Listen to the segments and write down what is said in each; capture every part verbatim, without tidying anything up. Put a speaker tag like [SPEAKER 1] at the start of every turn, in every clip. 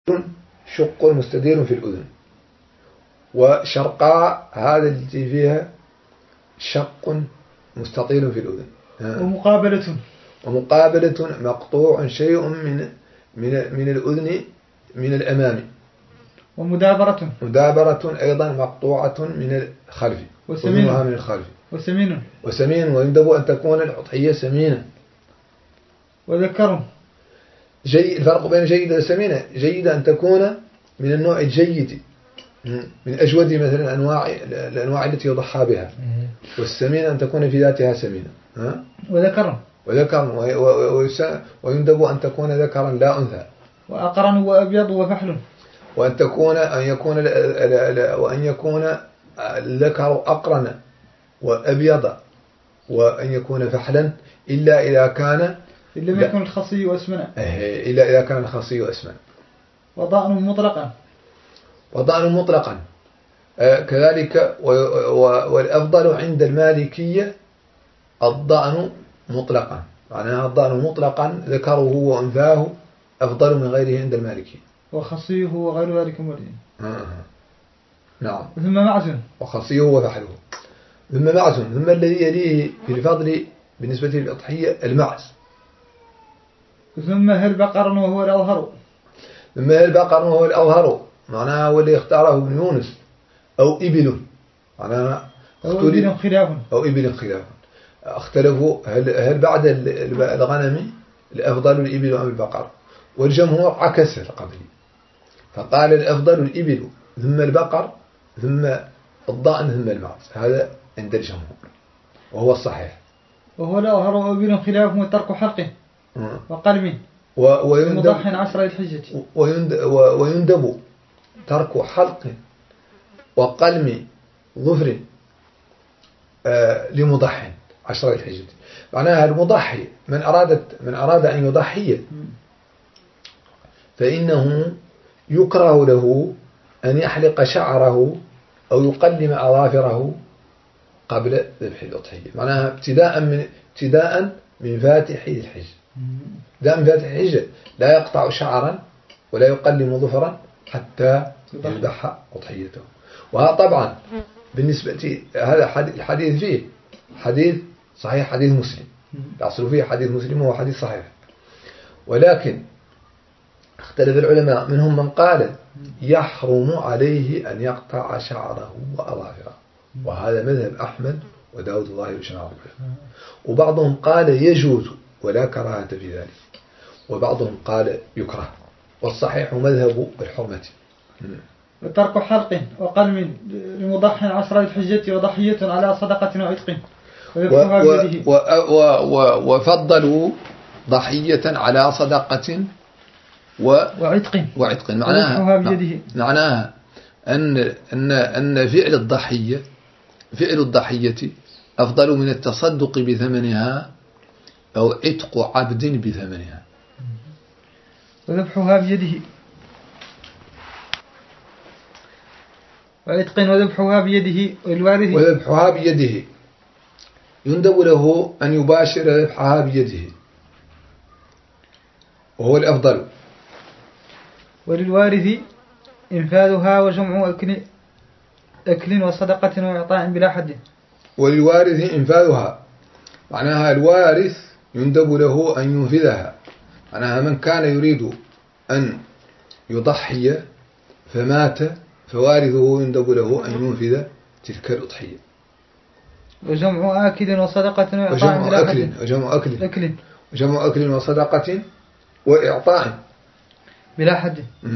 [SPEAKER 1] شق مستدير في الأذن، وشرقاء هذا التي فيها شق مستطيل في الأذن.
[SPEAKER 2] ومقابلة
[SPEAKER 1] ومقابلة مقطوع شيء من من من الأذن من الأمام.
[SPEAKER 2] ومدابرة
[SPEAKER 1] مدابرة أيضا مقطوعة من الخلف.
[SPEAKER 2] وسمين
[SPEAKER 1] من الخلف.
[SPEAKER 2] وسمين
[SPEAKER 1] وسمين ويندب أن تكون الأضحية سمينة.
[SPEAKER 2] وذكر
[SPEAKER 1] جيد. الفرق بين جيدة وسمينة: جيدة أن تكون من النوع الجيد من أجود مثلا أنواع الأنواع التي يضحى بها، والسمينة أن تكون في ذاتها سمينة. ها؟
[SPEAKER 2] وذكر
[SPEAKER 1] وذكر ويندب أن تكون ذكرا لا أنثى.
[SPEAKER 2] وأقرن وأبيض وفحل.
[SPEAKER 1] وأن تكون أن يكون وأن يكون الذكر أقرن وأبيض وأن يكون فحلا إلا إذا كان
[SPEAKER 2] إلا ما يكون الخصي وأسمنا.
[SPEAKER 1] إلا إذا كان الخصي وأسمنا.
[SPEAKER 2] وضأن مطلقا.
[SPEAKER 1] وضأن مطلقا آه كذلك. والأفضل عند المالكية الضأن مطلقا، معناها الضأن مطلقا ذكره وأنثاه أفضل من غيره عند المالكية.
[SPEAKER 2] وخصيه وغير ذلك مرين.
[SPEAKER 1] آه. نعم.
[SPEAKER 2] ثم معزن.
[SPEAKER 1] وخصيه وفحله. ثم معزن. ثم الذي يليه في الفضل بالنسبة للأضحية المعز.
[SPEAKER 2] ثم هل بقر وهو الأظهر.
[SPEAKER 1] ثم هل بقر وهو الأظهر، معناها هو اللي اختاره ابن يونس. أو إبل، معناها
[SPEAKER 2] أو إبل خلاف.
[SPEAKER 1] أو إبل خلاف. اختلفوا هل هل بعد الغنم الأفضل الإبل أم البقر، والجمهور عكس القبلي فقال الأفضل الإبل ثم البقر ثم الضأن ثم المعز. هذا عند الجمهور وهو الصحيح.
[SPEAKER 2] وهو الأظهر وإبل خلاف وترك حلقه وقلم
[SPEAKER 1] ويندب
[SPEAKER 2] عشر الحجة.
[SPEAKER 1] ويندب ترك حلق وقلم ظفر آه لمضح عشر الحجة. معناها المضحي من أرادت من أراد أن يضحي فإنه يكره له أن يحلق شعره أو يقلم أظافره قبل ذبح الأضحية، معناها ابتداء من ابتداء من فاتح الحج. ابتداء من فاتح الحج لا يقطع شعرا ولا يقلم ظفرا حتى يذبح أضحيته. وهذا طبعا بالنسبة هذا الحديث فيه حديث صحيح، حديث مسلم، الأصل فيه حديث مسلم وهو حديث صحيح، ولكن اختلف العلماء منهم من قال يحرم عليه أن يقطع شعره وأظافره، وهذا مذهب أحمد وداود الظاهري وجماعة العلماء. وبعضهم قال يجوز ولا كراهة في ذلك، وبعضهم قال يكره، والصحيح مذهب الحرمة.
[SPEAKER 2] وترك حلق وقلم لمضح عشر الحجة وضحية على صدقة وعتق.
[SPEAKER 1] وفضلوا ضحية على صدقة
[SPEAKER 2] وعتق.
[SPEAKER 1] وعتق معناها معناها أن أن أن فعل الضحية فعل الضحية أفضل من التصدق بثمنها أو عتق عبد بثمنها.
[SPEAKER 2] وذبحها بيده وعتق وذبحها بيده والوارث.
[SPEAKER 1] وذبحها بيده يندب له أن يباشر ذبحها بيده وهو الأفضل.
[SPEAKER 2] وللوارث إنفاذها وجمع أكل أكل وصدقة وإعطاء بلا حد.
[SPEAKER 1] وللوارث إنفاذها معناها الوارث يندب له أن ينفذها، معناها من كان يريد أن يضحي فمات فوارثه يندب له أن ينفذ تلك الأضحية.
[SPEAKER 2] وجمع أكل وصدقة وإعطاء بلا حد.
[SPEAKER 1] وجمع أكل
[SPEAKER 2] أكل
[SPEAKER 1] وجمع أكل وصدقة وإعطاء
[SPEAKER 2] بلا حد.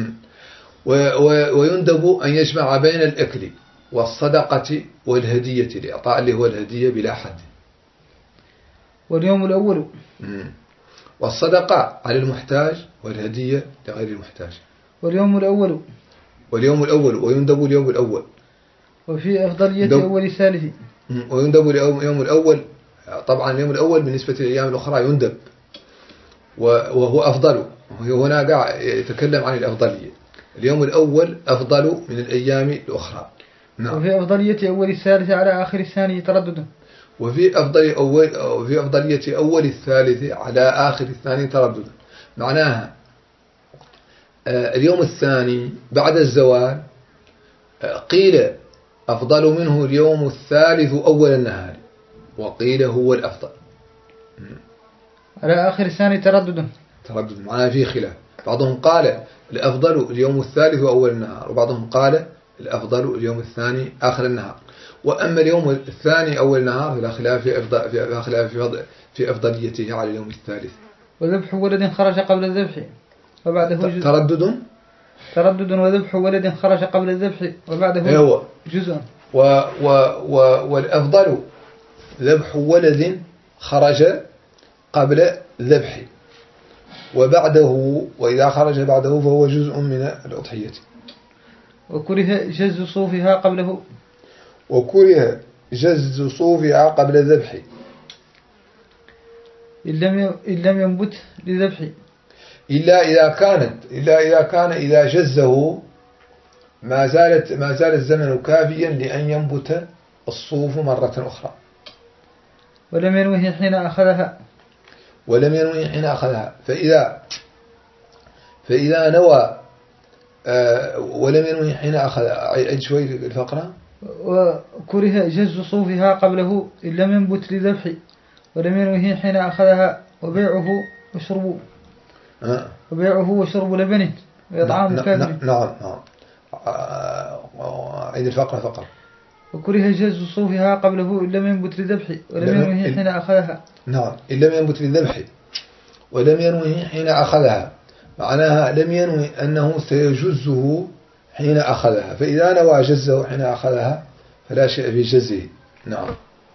[SPEAKER 1] ويندب أن يجمع بين الأكل والصدقة والهدية، الإعطاء اللي هو الهدية بلا حد.
[SPEAKER 2] واليوم الأول.
[SPEAKER 1] والصدقة على المحتاج والهدية لغير المحتاج.
[SPEAKER 2] واليوم الأول.
[SPEAKER 1] واليوم الأول ويندب اليوم الأول.
[SPEAKER 2] وفي أفضلية أول الثالث.
[SPEAKER 1] ويندب اليوم الأول، طبعا اليوم الأول بالنسبة للأيام الأخرى يندب وهو أفضل. هنا قاعد يتكلم عن الأفضلية. اليوم الأول أفضل من الأيام الأخرى.
[SPEAKER 2] نعم. وفي أفضلية أول الثالث على آخر الثاني تردد.
[SPEAKER 1] وفي أفضل أول وفي أفضلية أول الثالث على آخر الثاني تردد، معناها اليوم الثاني بعد الزوال قيل أفضل منه اليوم الثالث أول النهار، وقيل هو الأفضل.
[SPEAKER 2] على آخر الثاني تردد
[SPEAKER 1] تردد معناه فيه خلاف. بعضهم قال الأفضل اليوم الثالث أول النهار، وبعضهم قال الأفضل اليوم الثاني آخر النهار. وأما اليوم الثاني أول النهار فلا خلاف في أفضل في خلاف في في أفضليته على اليوم الثالث.
[SPEAKER 2] وذبح ولد خرج قبل الذبح وبعده جزء.
[SPEAKER 1] تردد
[SPEAKER 2] تردد وذبح ولد خرج قبل الذبح وبعده
[SPEAKER 1] هو
[SPEAKER 2] جزء.
[SPEAKER 1] و و و والأفضل ذبح ولد خرج قبل الذبح، وبعده وإذا خرج بعده فهو جزء من الأضحية.
[SPEAKER 2] وكره جز صوفها قبله
[SPEAKER 1] وكره جز صوفها قبل الذبح
[SPEAKER 2] إن لم إن لم ينبت لذبح،
[SPEAKER 1] إلا إذا كانت إلا إذا كان إذا جزه ما زالت ما زال الزمن كافيا لأن ينبت الصوف مرة أخرى.
[SPEAKER 2] ولم ينوه حين أخذها
[SPEAKER 1] ولم ينوي حين أخذها فإذا فإذا نوى آه ولم ينوي حين أخذها. عيد شوي الفقرة.
[SPEAKER 2] وكره جز صوفها قبله إن لم ينبت لذبح ولم ينوه حين أخذها، وبيعه وشربه
[SPEAKER 1] آه.
[SPEAKER 2] وبيعه وشرب لبنه وإطعام كافر.
[SPEAKER 1] نعم نعم نعم. عيد الفقرة فقط.
[SPEAKER 2] وكره جز صوفها قبله إن لم ينبت لذبح ولم ينوه حين أخذها.
[SPEAKER 1] نعم إن لم ينبت للذبح ولم ينوه حين أخذها، معناها لم ينوي أنه سيجزه حين أخذها، فإذا نوى جزه حين أخذها فلا شيء في جزه. نعم.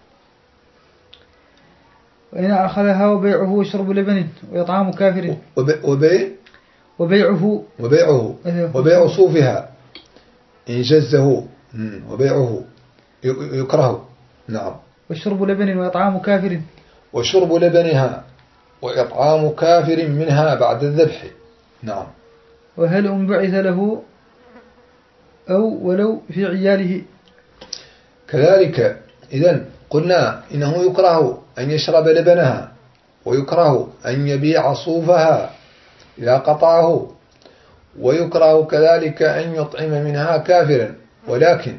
[SPEAKER 2] وإن أخذها وبيعه وشرب لبن وإطعام كافر.
[SPEAKER 1] وبيع
[SPEAKER 2] وبيعه
[SPEAKER 1] وبيعه وبيع صوفها إن جزه وبيعه يكره. نعم.
[SPEAKER 2] وشرب لبن وإطعام كافر.
[SPEAKER 1] وشرب لبنها وإطعام كافر منها بعد الذبح. نعم.
[SPEAKER 2] وهل انبعث له أو ولو في عياله.
[SPEAKER 1] كذلك إذن قلنا إنه يكره أن يشرب لبنها، ويكره أن يبيع صوفها إذا قطعه، ويكره كذلك أن يطعم منها كافرا. ولكن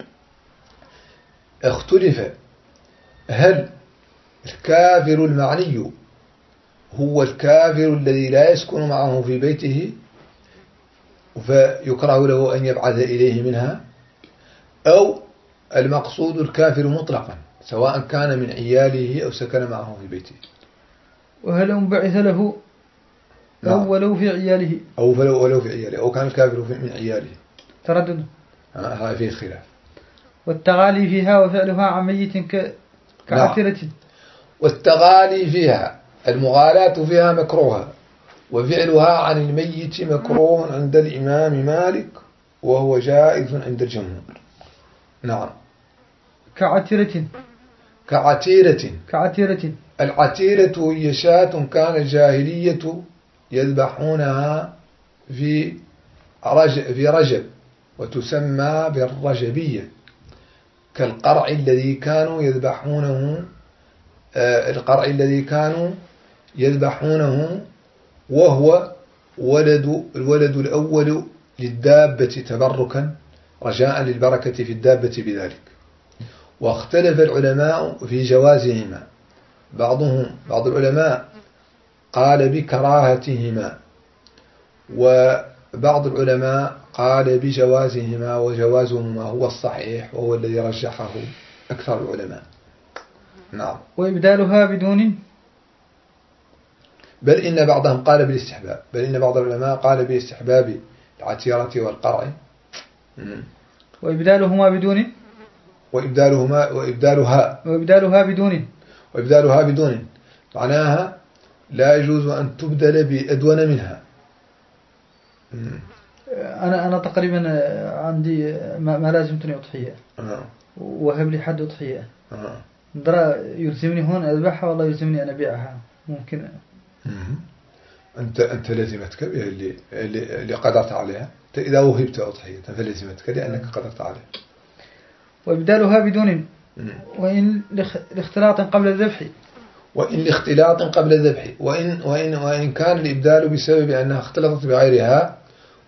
[SPEAKER 1] اختلف هل الكافر المعني هو الكافر الذي لا يسكن معه في بيته فيكره له أن يبعث إليه منها، أو المقصود الكافر مطلقا سواء كان من عياله أو سكن معه في بيته.
[SPEAKER 2] وهل انبعث له أو ولو في عياله
[SPEAKER 1] أو ولو في عياله أو كان الكافر من عياله.
[SPEAKER 2] تردد
[SPEAKER 1] هذا فيه خلاف.
[SPEAKER 2] والتغالي فيها وفعلها عن ميت كعترة.
[SPEAKER 1] والتغالي فيها المغالاة فيها مكروهة، وفعلها عن الميت مكروه عند الإمام مالك وهو جائز عند الجمهور. نعم.
[SPEAKER 2] كعتيرة.
[SPEAKER 1] كعتيرة.
[SPEAKER 2] كعتيرة.
[SPEAKER 1] العتيرة هي شاة كان الجاهلية يذبحونها في رجب, في رجب وتسمى بالرجبية، كالقرع الذي كانوا يذبحونه آه القرع الذي كانوا يذبحونه وهو ولد الولد الأول للدابة تبركا رجاء للبركة في الدابة بذلك. واختلف العلماء في جوازهما، بعضهم بعض العلماء قال بكراهتهما، وبعض العلماء قال بجوازهما، وجوازهما هو الصحيح وهو الذي رجحه أكثر العلماء. نعم.
[SPEAKER 2] وإبدالها بدون،
[SPEAKER 1] بل إن بعضهم قال بالاستحباب، بل إن بعض العلماء قال باستحباب العتيرة والقرع.
[SPEAKER 2] وإبدالهما بدون،
[SPEAKER 1] وإبدالهما وإبدالها
[SPEAKER 2] وإبدالها بدون،
[SPEAKER 1] وإبدالها بدون معناها لا يجوز أن تبدل بأدون منها.
[SPEAKER 2] أنا أنا تقريبا عندي ما لازمتني أضحية
[SPEAKER 1] آه.
[SPEAKER 2] وهب لي حد أضحية
[SPEAKER 1] آه.
[SPEAKER 2] درا يلزمني هون أذبحها والله يلزمني أن أبيعها ممكن.
[SPEAKER 1] أنت أنت لازمتك اللي اللي اللي قدرت عليها. إذا وهبت أضحية فلازمتك لأنك قدرت عليها.
[SPEAKER 2] وإبدالها بدون، وإن لاختلاط قبل الذبح،
[SPEAKER 1] وإن لاختلاط قبل الذبح، وإن وإن وإن كان الإبدال بسبب أنها اختلطت بغيرها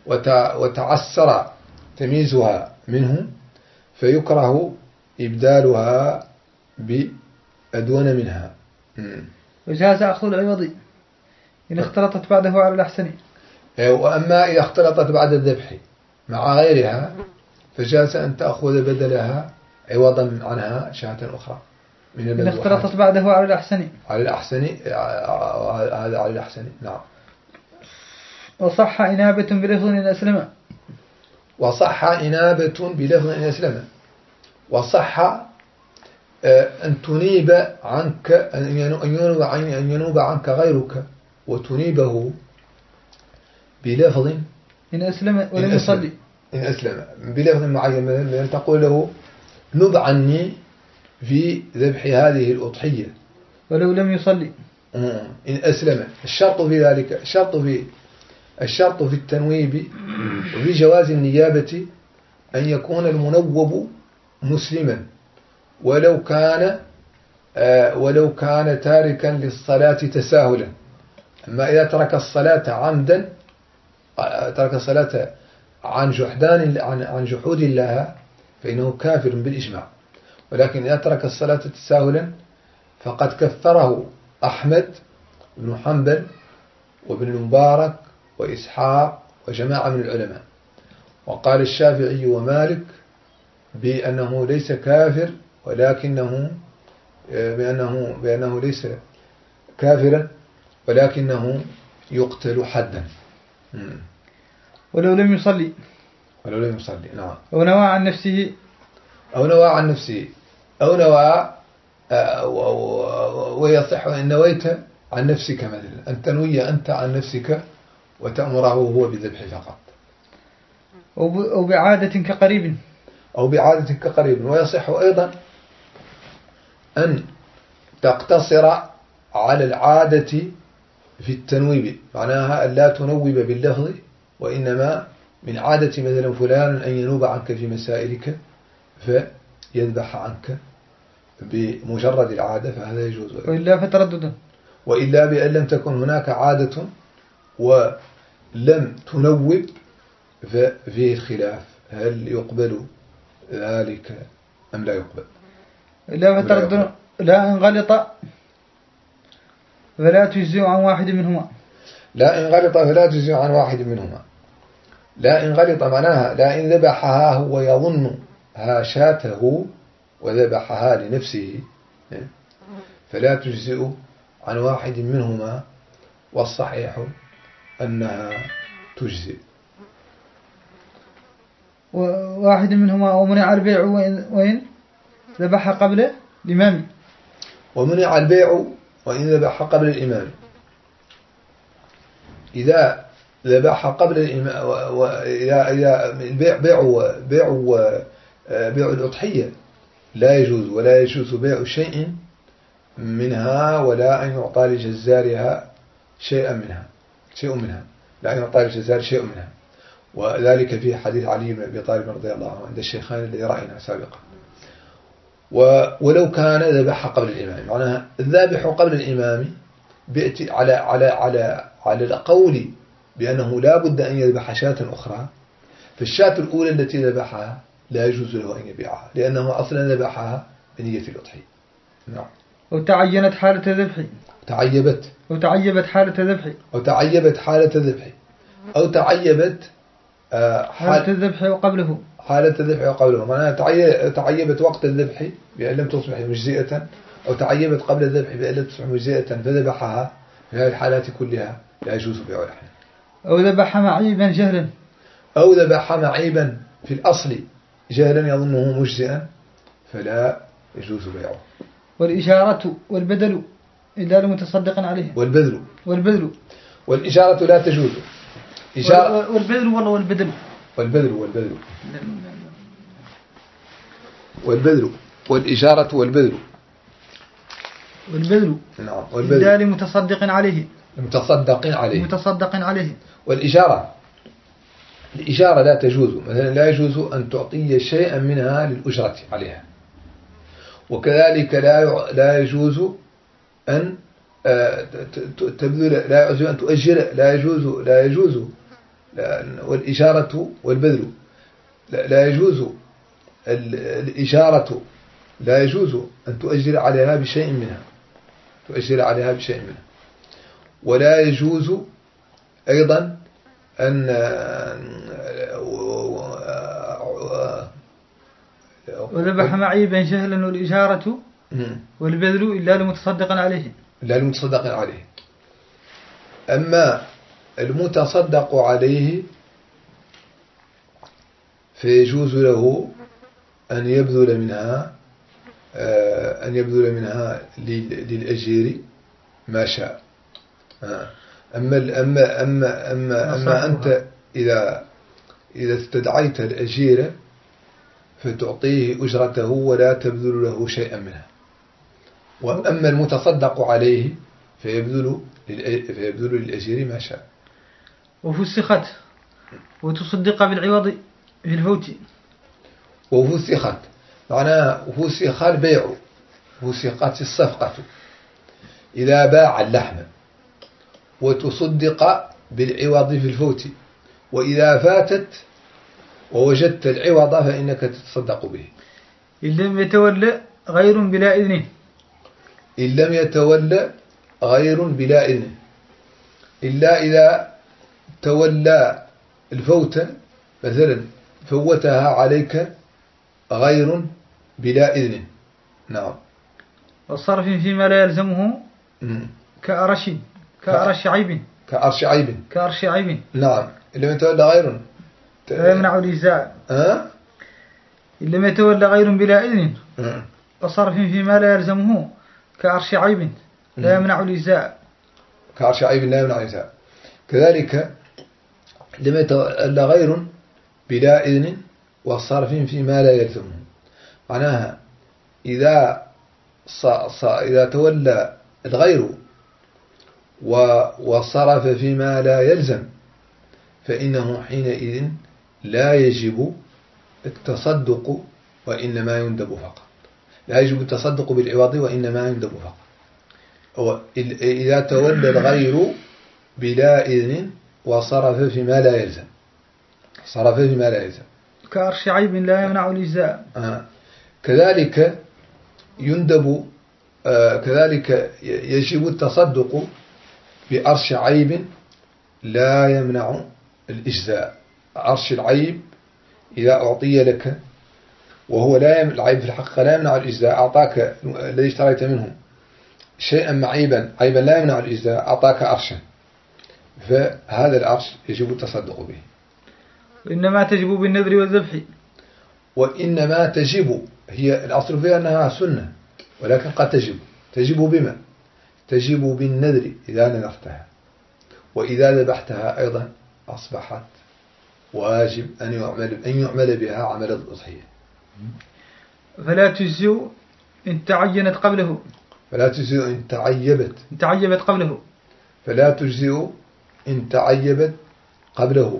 [SPEAKER 1] وتعسر تمييزها منه فيكره إبدالها بأدون منها.
[SPEAKER 2] وجاز أخذ العوض إن اختلطت بعده على الأحسن.
[SPEAKER 1] وأما إذا اختلطت بعد الذبح مع غيرها فجاز أن تأخذ بدلها عوضا عنها شاة أخرى من
[SPEAKER 2] إن اختلطت بعده على الأحسن.
[SPEAKER 1] على الأحسن هذا على الأحسن. نعم.
[SPEAKER 2] وصح إنابة بلفظ إن أسلم.
[SPEAKER 1] وصح إنابة بلفظ إن أسلم. وصح أن تنيب عنك أن ينوب أن ينوب عنك غيرك وتنيبه بلفظ
[SPEAKER 2] إن أسلم ولم يصلي.
[SPEAKER 1] إن أسلم بلفظ معين مثلا تقول له نب عني في ذبح هذه الأضحية
[SPEAKER 2] ولو لم يصلي.
[SPEAKER 1] إن أسلم. الشرط في ذلك الشرط في الشرط في التنويب وفي جواز النيابة أن يكون المنوب مسلما ولو كان آه ولو كان تاركا للصلاة تساهلا. أما إذا ترك الصلاة عمدا ترك الصلاة عن جحدان عن عن جحود لها فإنه كافر بالإجماع. ولكن إذا ترك الصلاة تساهلا فقد كفره أحمد بن حنبل وابن المبارك وإسحاق وجماعة من العلماء. وقال الشافعي ومالك بأنه ليس كافر ولكنه بأنه بأنه ليس كافرا ولكنه يقتل حدا.
[SPEAKER 2] ولو لم يصلي.
[SPEAKER 1] ولو لم يصلي. نعم.
[SPEAKER 2] أو نوى عن نفسه.
[SPEAKER 1] أو نوى عن نفسه أو نوى ويصح إن نويت عن نفسك مثلا أن تنوي أنت عن نفسك وتأمره هو بالذبح فقط.
[SPEAKER 2] أو بعادة كقريب.
[SPEAKER 1] أو بعادة كقريب. ويصح أيضا أن تقتصر على العادة في التنويب معناها أن لا تنوب باللفظ وإنما من عادة مثلا فلان أن ينوب عنك في مسائلك فيذبح عنك بمجرد العادة فهذا يجوز.
[SPEAKER 2] وإلا فتردد.
[SPEAKER 1] وإلا بأن لم تكن هناك عادة ولم تنوب ففيه الخلاف هل يقبل ذلك أم لا يقبل.
[SPEAKER 2] إلا فتردد لا إن غلط فلا تجزئ عن واحد منهما.
[SPEAKER 1] لا إن غلط فلا تجزئ عن واحد منهما. لا إن غلط معناها لا إن ذبحها هو يظنها شاته وذبحها لنفسه فلا تجزئ عن واحد منهما والصحيح أنها تجزئ.
[SPEAKER 2] واحد منهما ومنع البيع وإن ذبح قبل الإمام.
[SPEAKER 1] ومنع البيع وإن ذبح قبل الإمام. إذا ذبح قبل الإمام وإذا إذا البيع بيع بيع بيع الأضحية لا يجوز ولا يجوز بيع شيء منها ولا أن يعطى لجزارها شيئا منها شيء منها لا أن يعطى للجزار شيء منها. وذلك في حديث علي بن أبي طالب رضي الله عنه عند الشيخين الذي رأينا سابقا. ولو كان ذبح قبل الإمام معناها الذابح قبل الإمام بيأتي على على على على القول بأنه لا بد أن يذبح شاة أخرى فالشاة الأولى التي ذبحها لا يجوز له أن يبيعها لأنه أصلا ذبحها بنية الأضحية. نعم.
[SPEAKER 2] وتعينت حالة ذبح.
[SPEAKER 1] تعيبت.
[SPEAKER 2] وتعيبت حالة ذبح.
[SPEAKER 1] أو تعيبت حالة ذبح. أو تعيبت
[SPEAKER 2] حالة الذبح وقبله.
[SPEAKER 1] حالة الذبح وقبله معناها تعيبت وقت الذبح بأن لم تصبح مجزئة أو تعيبت قبل الذبح بأن لم تصبح مجزئة فذبحها في هذه الحالات كلها لا يجوز بيع اللحم.
[SPEAKER 2] أو ذبح معيبا جهلا.
[SPEAKER 1] أو ذبح معيبا في الأصل جهلا يظنه مجزئا فلا يجوز بيعه.
[SPEAKER 2] والإشارة والبدل إلا لمتصدق عليه.
[SPEAKER 1] والبذل.
[SPEAKER 2] والبذل.
[SPEAKER 1] والإشارة لا تجوز.
[SPEAKER 2] إشارة والبذل والله والبدل.
[SPEAKER 1] والبذل والبذل. والبذل والإشارة والبذل.
[SPEAKER 2] والبذل.
[SPEAKER 1] نعم. والبذل.
[SPEAKER 2] إلا لمتصدق عليه.
[SPEAKER 1] متصدق عليه.
[SPEAKER 2] متصدق عليه.
[SPEAKER 1] والإشارة الإشارة لا تجوز مثلا لا يجوز أن تعطي شيئا منها للأجرة عليها. وكذلك لا لا يجوز أن تبذل لا يجوز أن تؤجر لا يجوز لا يجوز والإجارة والبذل لا, لا يجوز الإجارة لا يجوز أن تؤجر عليها بشيء منها تؤجر عليها بشيء منها ولا يجوز أيضا أن
[SPEAKER 2] وذبح معيبا جهلا والإجارة والبذل إلا لمتصدق عليه
[SPEAKER 1] إلا لمتصدق عليه. أما المتصدق عليه فيجوز له أن يبذل منها أن يبذل منها للأجير ما شاء. أما أما أما أما أما أنت إذا إذا استدعيت الأجير فتعطيه أجرته ولا تبذل له شيئا منها. وأما المتصدق عليه فيبذل فيبذل للأجير ما شاء.
[SPEAKER 2] وفسخت وتصدق بالعوض في الفوت.
[SPEAKER 1] وفسخت معناها فسخ البيع فسخت الصفقة إذا باع اللحم وتصدق بالعوض في الفوت وإذا فاتت ووجدت العوض فإنك تتصدق به.
[SPEAKER 2] إن لم يتولى غير بلا إذنه
[SPEAKER 1] إن لم يتولى غير بلا إذنه إلا إذا تولى الفوت مثلا فوتها عليك غير بلا إذن. نعم.
[SPEAKER 2] والصرف فيما لا يلزمه كأرش كأرش عيب
[SPEAKER 1] كأرش عيب
[SPEAKER 2] كأرش عيب.
[SPEAKER 1] نعم. إن لم يتولى غير
[SPEAKER 2] لا يمنع الإجزاء.
[SPEAKER 1] أه؟
[SPEAKER 2] إن لم يتولى غير بلا إذن وصرف فيما لا يلزمه كأرش عيب لا يمنع الإجزاء.
[SPEAKER 1] كأرش عيب لا يمنع الإجزاء. كذلك لم يتولى غير بلا إذن وصرف فيما لا يلزمه معناها إذا ص... ص... إذا تولى الغير وصرف فيما لا يلزم فإنه حينئذ لا يجب التصدق وإنما يندب فقط. لا يجب التصدق بالعوض وإنما يندب فقط. إذا تولى الغير بلا إذن وصرف فيما لا يلزم صرف فيما لا يلزم
[SPEAKER 2] كأرش عيب لا يمنع الإجزاء.
[SPEAKER 1] آه. كذلك يندب آه. كذلك يجب التصدق بأرش عيب لا يمنع الإجزاء. أرش العيب إذا أعطي لك وهو لا يمنع العيب في الحقيقة لا يمنع الإجزاء أعطاك الذي اشتريت منه شيئا معيبا عيبا لا يمنع الإجزاء أعطاك أرشا فهذا الأرش يجب التصدق به.
[SPEAKER 2] وإنما تجب بالنذر والذبح.
[SPEAKER 1] وإنما تجب هي الأصل فيها أنها سنة ولكن قد تجب تجب بما تجب بالنذر إذا نذرتها وإذا ذبحتها أيضا أصبحت واجب أن يعمل أن يعمل بها عمل الأضحية.
[SPEAKER 2] فلا تجزئ إن تعينت قبله.
[SPEAKER 1] فلا تجزئ إن تعيبت
[SPEAKER 2] إن تعيبت قبله.
[SPEAKER 1] فلا تجزئ إن تعيبت قبله.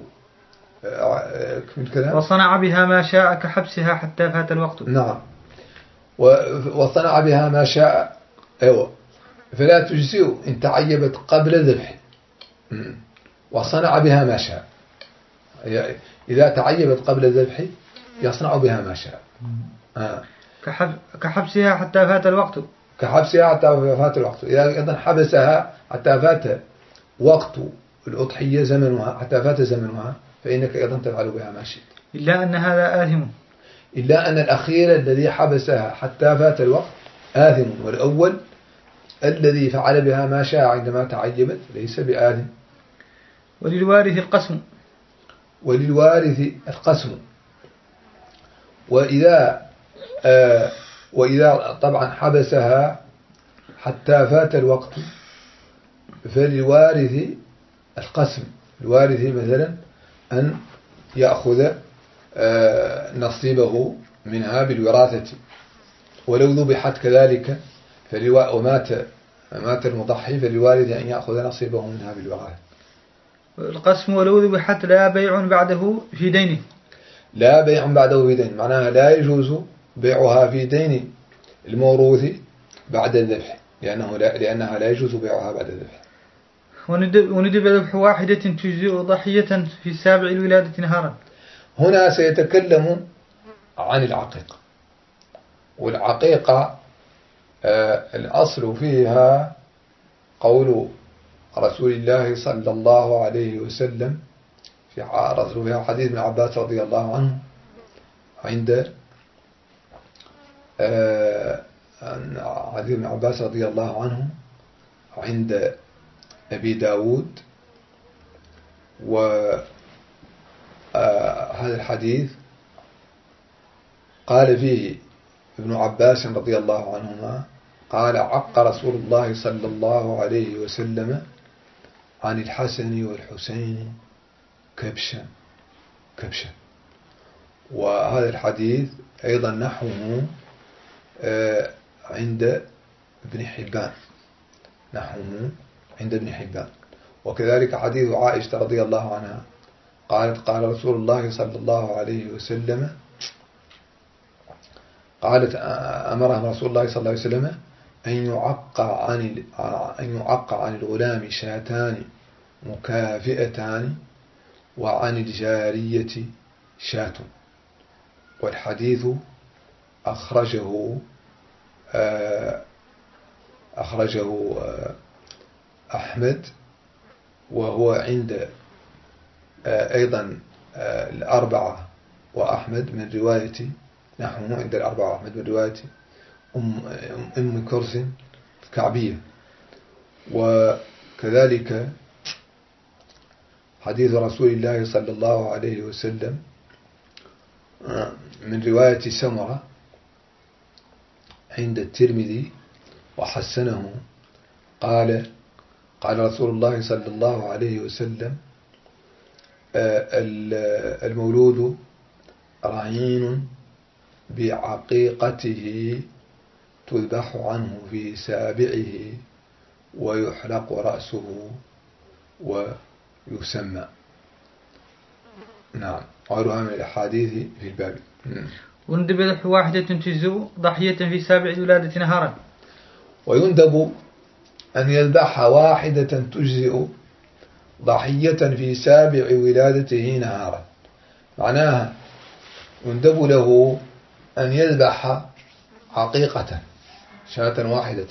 [SPEAKER 2] وصنع بها ما شاء كحبسها حتى فات الوقت.
[SPEAKER 1] نعم. وصنع بها ما شاء. أيوة. فلا تجزئ إن تعيبت قبل الذبح وصنع بها ما شاء. إذا تعيبت قبل الذبح يصنع بها ما شاء. آه.
[SPEAKER 2] كحبسها حتى فات الوقت.
[SPEAKER 1] كحبسها حتى فات الوقت. إذا أيضا حبسها حتى فات وقت الأضحية زمنها حتى فات زمنها فإنك أيضا تفعل بها ما شئت.
[SPEAKER 2] إلا أن هذا آثم.
[SPEAKER 1] إلا أن الأخير الذي حبسها حتى فات الوقت آثم والأول الذي فعل بها ما شاء عندما تعيبت ليس بآثم.
[SPEAKER 2] وللوارث القسم.
[SPEAKER 1] وللوارث القسم. وإذا آه وإذا طبعا حبسها حتى فات الوقت فللوارث القسم. الوارث مثلا أن يأخذ آه نصيبه منها بالوراثة ولو ذبحت كذلك ومات مات المضحي فللوارث أن يأخذ نصيبه منها بالوراثة.
[SPEAKER 2] القسم ولو ذبحت لا بيع بعده في دينه.
[SPEAKER 1] لا بيع بعده في دين معناها لا يجوز بيعها في دين الموروث بعد الذبح لأنه لا لأنها لا يجوز بيعها بعد الذبح.
[SPEAKER 2] وندب ذبح واحدة تجزئ ضحية في سابع الولادة نهارا.
[SPEAKER 1] هنا سيتكلم عن العقيقة، والعقيقة آه الأصل فيها قول رسول الله صلى الله عليه وسلم في رسول فيها حديث ابن عباس رضي الله عنه عند آه حديث ابن عباس رضي الله عنه عند أبي داود. وهذا الحديث قال فيه ابن عباس رضي الله عنهما قال عق رسول الله صلى الله عليه وسلم عن الحسن والحسين كبشا كبشا. وهذا الحديث أيضا نحوه عند ابن حبان نحوه عند ابن حبان. وكذلك حديث عائشة رضي الله عنها قالت قال رسول الله صلى الله عليه وسلم قالت أمرها رسول الله صلى الله عليه وسلم أن يعق عن أن يعق عن الغلام شاتان مكافئتان وعن الجارية شاة. والحديث أخرجه أخرجه أحمد، وهو عند أيضا الأربعة وأحمد من رواية نحن عند الأربعة وأحمد من رواية أم, أم كرز الكعبية. وكذلك حديث رسول الله صلى الله عليه وسلم من رواية سمرة عند الترمذي وحسنه قال قال رسول الله صلى الله عليه وسلم المولود رهين بعقيقته تذبح عنه في سابعه ويحلق رأسه ويسمى. نعم، غيرها من الأحاديث في الباب.
[SPEAKER 2] وندب ذبح واحدة تجزئ ضحية في سابع الولادة نهارا.
[SPEAKER 1] ويندب أن يذبح واحدة تجزئ ضحية في سابع ولادته نهارا. معناها يندب له أن يذبح عقيقة شاة واحدة،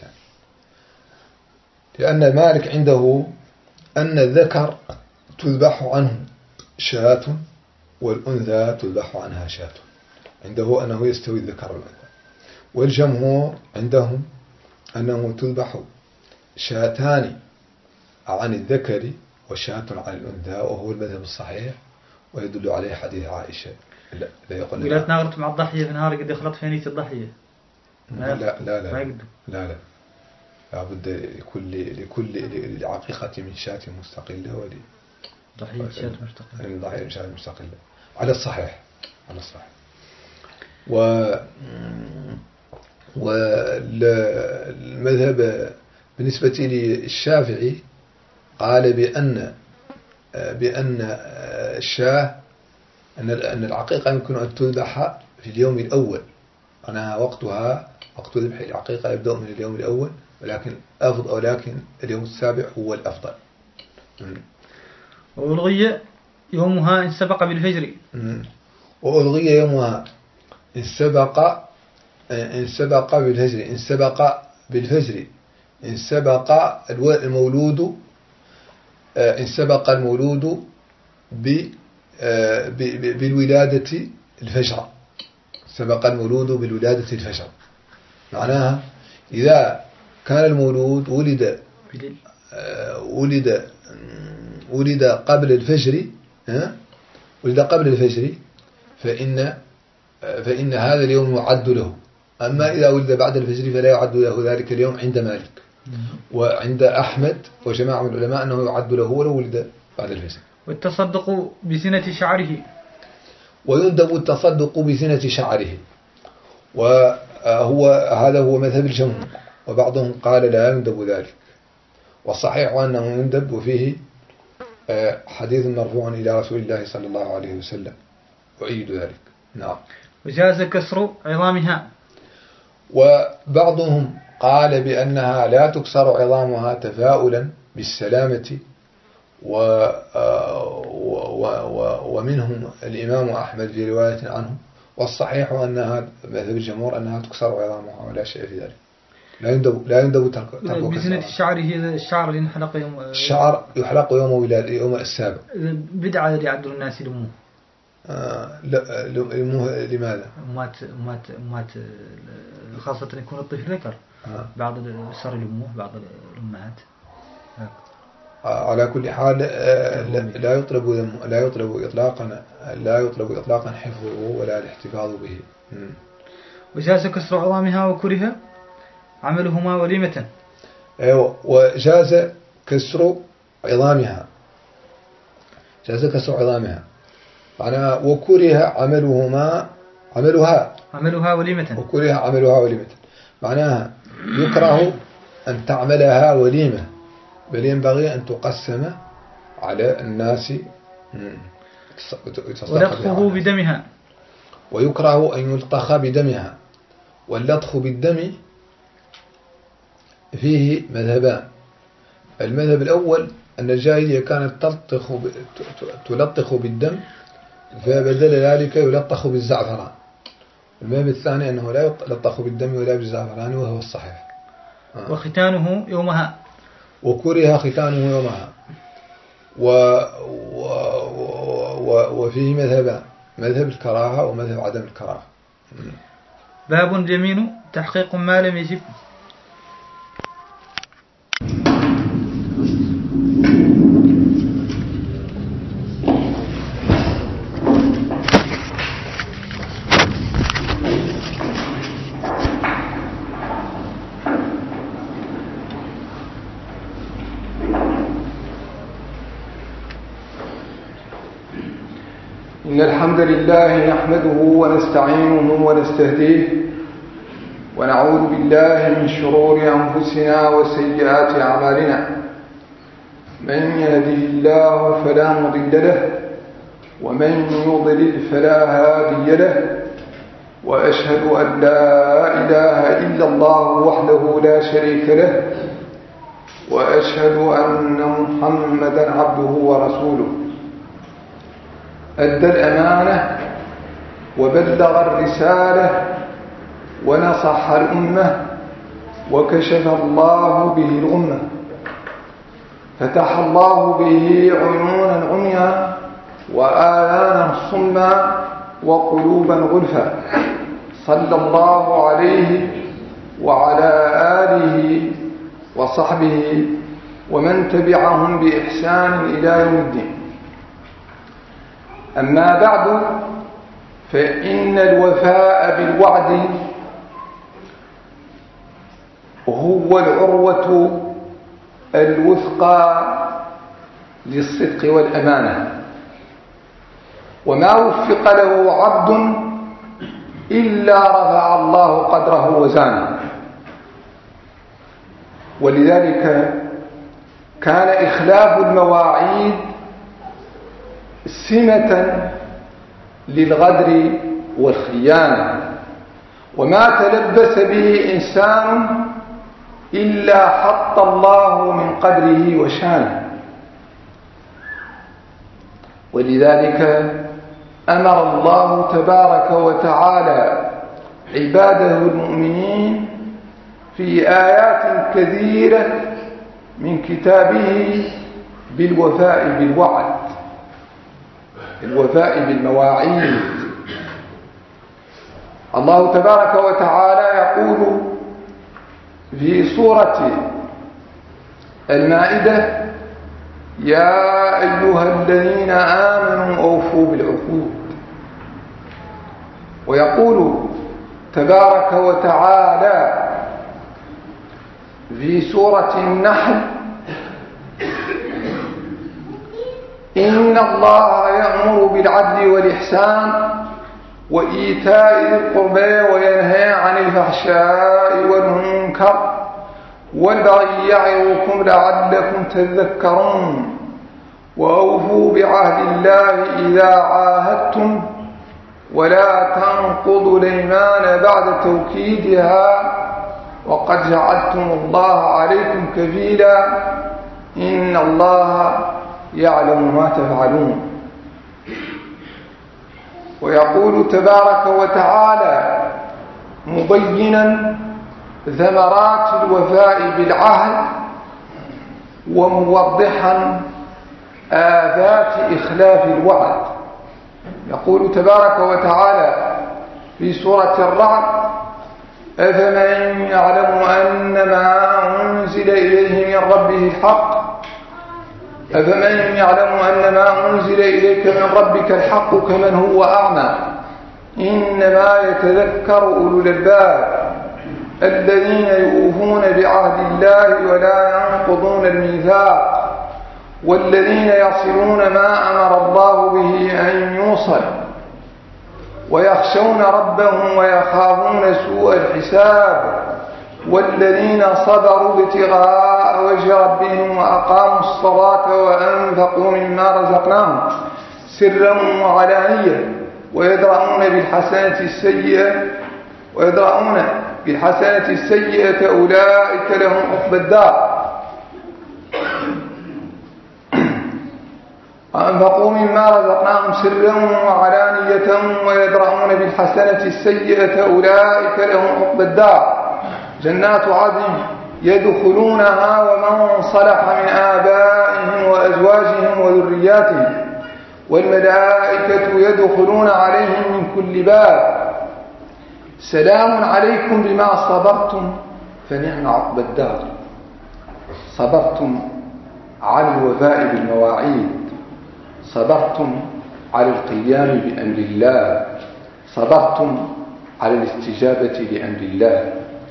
[SPEAKER 1] لأن مالك عنده أن الذكر تذبح عنه شاة والأنثى تذبح عنها شاة، عنده أنه يستوي الذكر والأنثى. والجمهور عندهم أنه تذبح شاتان عن الذكر وشاة عن الأنثى، وهو المذهب الصحيح ويدل عليه حديث عائشة. لا لا يقول
[SPEAKER 2] ولا تناغرت مع الضحية في نهار قد يخلط في نية الضحية.
[SPEAKER 1] لا لا لا لا
[SPEAKER 2] لا
[SPEAKER 1] لا, لا. لابد لكل لكل عقيقة من شاة مستقلة ولي
[SPEAKER 2] ضحية شاة مستقلة
[SPEAKER 1] ضحية شاة مستقلة على الصحيح على الصحيح. و والمذهب بالنسبة للشافعي قال بأن بأن الشاة أن أن العقيقة يمكن أن تذبح في اليوم الأول، أنا وقتها وقت ذبح العقيقة يبدأ من اليوم الأول، ولكن أفضل ولكن اليوم السابع هو الأفضل.
[SPEAKER 2] وألغي يومها إن سبق بالفجر.
[SPEAKER 1] وألغي يومها إن سبق إن سبق بالفجر إن سبق بالفجر إن سبق المولود إن سبق المولود بالولادة الفجر سبق المولود بالولادة الفجر. معناها إذا كان المولود ولد ولد ولد قبل الفجر ولد قبل الفجر فإن فإن هذا اليوم يعد له. أما إذا ولد بعد الفجر فلا يعد له ذلك اليوم عند مالك، وعند أحمد وجماعة من العلماء أنه يعد له ولو ولد بعد الفجر.
[SPEAKER 2] والتصدق بزنة شعره.
[SPEAKER 1] ويندب التصدق بزنة شعره، وهو هذا هو مذهب الجمهور، وبعضهم قال لا يندب ذلك، والصحيح أنه يندب، وفيه حديث مرفوع إلى رسول الله صلى الله عليه وسلم وأيد ذلك. نعم.
[SPEAKER 2] وجاز كسر عظامها.
[SPEAKER 1] وبعضهم قال بأنها لا تكسر عظامها تفاؤلا بالسلامة، ومنهم الإمام أحمد في رواية عنه. والصحيح أنها مذهب الجمهور أنها تكسر عظامها ولا شيء في ذلك، لا يندب لا يندب ترك
[SPEAKER 2] بزنة الشعر هي الشعر اللي ينحلق يوم
[SPEAKER 1] الشعر يحلق يوم ولاد يوم السابع.
[SPEAKER 2] بدعة يعدل الناس يلموه.
[SPEAKER 1] آه لا يلموه لماذا؟
[SPEAKER 2] مات مات مات خاصة يكون الطفل ذكر. آه. بعض صار يلموه بعض الأمهات.
[SPEAKER 1] آه على كل حال آه لا يطلب لا يطلب إطلاقا لا يطلب إطلاقا حفظه ولا الاحتفاظ به.
[SPEAKER 2] وجاز كسر عظامها وكره عملهما وليمة.
[SPEAKER 1] أيوة، وجاز كسر عظامها جاز كسر عظامها معناها وكره عملهما عملها
[SPEAKER 2] عملها وليمة
[SPEAKER 1] وكره عملها وليمة معناها يكره أن تعملها وليمة، بل ينبغي أن تقسم على الناس
[SPEAKER 2] ولطخه بدمها.
[SPEAKER 1] ويكره أن يلطخ بدمها. واللطخ بالدم فيه مذهبان. المذهب الأول أن الجاهلية كانت تلطخ تلطخ بالدم، فبدل ذلك يلطخ بالزعفران. المذهب الثاني أنه لا يلطخ بالدم ولا بالزعفران، وهو الصحيح.
[SPEAKER 2] آه. وختانه يومها.
[SPEAKER 1] وكره ختانه يومها. و و و وفيه مذهبان، مذهب الكراهة ومذهب عدم الكراهة.
[SPEAKER 2] باب اليمين تحقيق ما لم يجب.
[SPEAKER 1] إن الحمد لله نحمده ونستعينه ونستهديه ونعوذ بالله من شرور أنفسنا وسيئات أعمالنا. من يهده الله فلا مضل له، ومن يضلل فلا هادي له. وأشهد أن لا إله إلا الله وحده لا شريك له، وأشهد أن محمدا عبده ورسوله. أدى الأمانة وبلغ الرسالة ونصح الأمة، وكشف الله به الغمة. فتح الله به عيونا عميا وآذانا صما وقلوبا غلفا. صلى الله عليه وعلى آله وصحبه ومن تبعهم بإحسان إلى يوم الدين. أما بعد، فإن الوفاء بالوعد هو العروة الوثقى للصدق والأمانة، وما وفق له عبد إلا رفع الله قدره وزانه. ولذلك كان إخلاف المواعيد سمة للغدر والخيانة، وما تلبس به إنسان إلا حط الله من قدره وشانه. ولذلك أمر الله تبارك وتعالى عباده المؤمنين في آيات كثيرة من كتابه بالوفاء بالوعد، الوفاء بالمواعيد. الله تبارك وتعالى يقول في سورة المائدة: يا أيها الذين آمنوا أوفوا بالعقود. ويقول تبارك وتعالى في سورة النحل: إن الله يأمر بالعدل والإحسان وإيتاء ذي القربى وينهى عن الفحشاء والمنكر والبغي يعظكم لعلكم تذكرون. وأوفوا بعهد الله إذا عاهدتم ولا تنقضوا الأيمان بعد توكيدها وقد جعلتم الله عليكم كفيلا
[SPEAKER 3] إن الله يعلم ما تفعلون. ويقول تبارك وتعالى مبينا ثمرات الوفاء بالعهد وموضحا آفات إخلاف الوعد. يقول تبارك وتعالى في سورة الرعد أفمن يعلم أن ما أنزل إليه من ربه الحق أفمن يعلم أن ما أنزل إليك من ربك الحق كمن هو أعمى إنما يتذكر أولو الألباب الذين يوفون بعهد الله ولا ينقضون الميثاق والذين يصلون ما أمر الله به أن يوصل ويخشون ربهم ويخافون سوء الحساب والذين صبروا ابتغاء وجه ربهم وأقاموا الصلاة وأنفقوا مما رزقناهم سرا وعلانية ويدرؤون بالحسنة السيئة ويدرؤون بالحسنة السيئة أولئك لهم عقبى الدار وأنفقوا مما رزقناهم سرا وعلانية ويدرؤون بالحسنة السيئة أولئك لهم عقبى الدار جنات عدن يدخلونها ومن صلح من آبائهم وأزواجهم وذرياتهم والملائكة يدخلون عليهم من كل باب سلام عليكم بما صبرتم فنعم عقبى الدار. صبرتم على الوفاء بالمواعيد، صبرتم على القيام بأمر الله، صبرتم على الاستجابة لأمر الله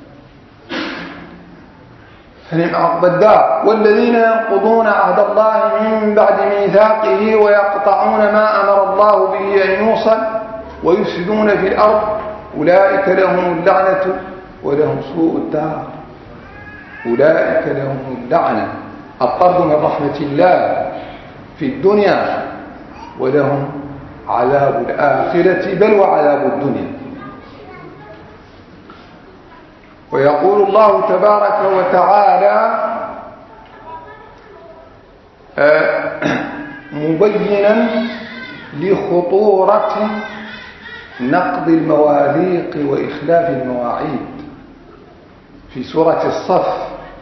[SPEAKER 3] فنعم عقبى الدار. والذين ينقضون عهد الله من بعد ميثاقه ويقطعون ما أمر الله به أن يوصل ويفسدون في الأرض أولئك لهم اللعنة ولهم سوء الدار. أولئك لهم اللعنة الطرد من رحمة الله في الدنيا ولهم عذاب الآخرة بل وعذاب الدنيا. ويقول الله تبارك وتعالى مبينا لخطورة نقض المواثيق وإخلاف المواعيد في سورة الصف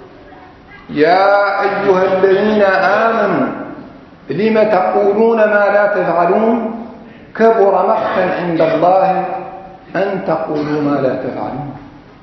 [SPEAKER 3] يا أيها الذين آمنوا لم تقولون ما لا تفعلون كبر مقتا عند الله أن تقولوا ما لا تفعلون.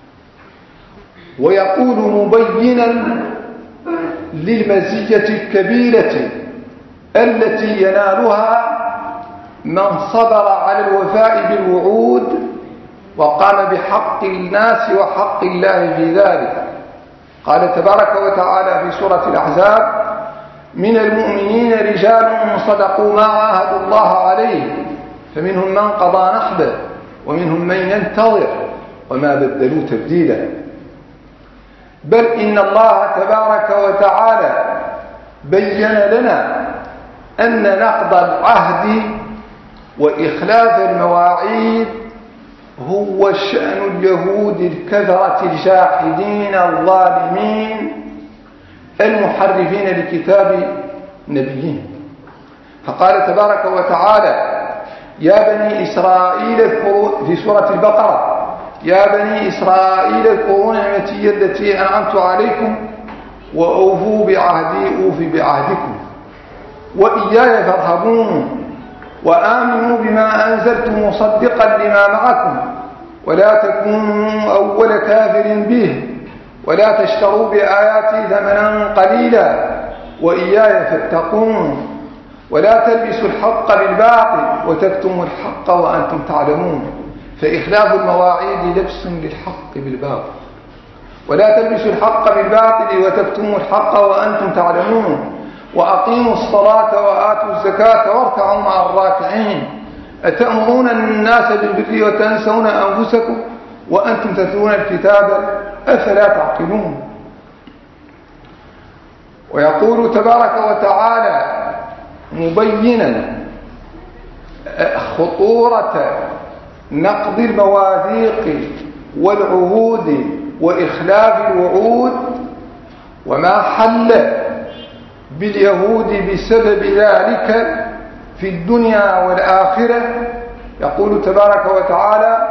[SPEAKER 3] ويقول مبينا للمزية الكبيرة التي ينالها من صبر على الوفاء بالوعود وقام بحق الناس وحق الله في ذلك. قال تبارك وتعالى في سورة الأحزاب من المؤمنين رجال صدقوا ما عاهدوا الله عليه فمنهم من قضى نحبه ومنهم من ينتظر وما بدلوا تبديلا. بل إن الله تبارك وتعالى بين لنا أن نقض العهد وإخلاف المواعيد هو شأن اليهود الكثرة الجاحدين الظالمين المحرفين لكتاب نبيهم. فقال تبارك وتعالى يا بني إسرائيل اذكروا في سورة البقرة يا بني إسرائيل اذكروا نعمتي التي أنعمت عليكم وأوفوا بعهدي أوف بعهدكم وإياي فارهبون وآمنوا بما أنزلت مصدقا لما معكم ولا تكونوا أول كافر به ولا تشتروا بآياتي ثمنا قليلا وإياي فاتقون ولا تلبسوا الحق بالباطل وتكتموا الحق وأنتم تعلمون. فإخلاف المواعيد لبس للحق بالباطل ولا تلبسوا الحق بالباطل وتكتموا الحق وأنتم تعلمون. وأقيموا الصلاة وآتوا الزكاة واركعوا مع الراكعين أتأمرون الناس بالبر وتنسون أنفسكم وأنتم تتلون الكتاب أفلا تعقلون. ويقول تبارك وتعالى مبينا خطورة نقض المواثيق والعهود وإخلاف الوعود وما حل باليهود بسبب ذلك في الدنيا والآخرة. يقول تبارك وتعالى: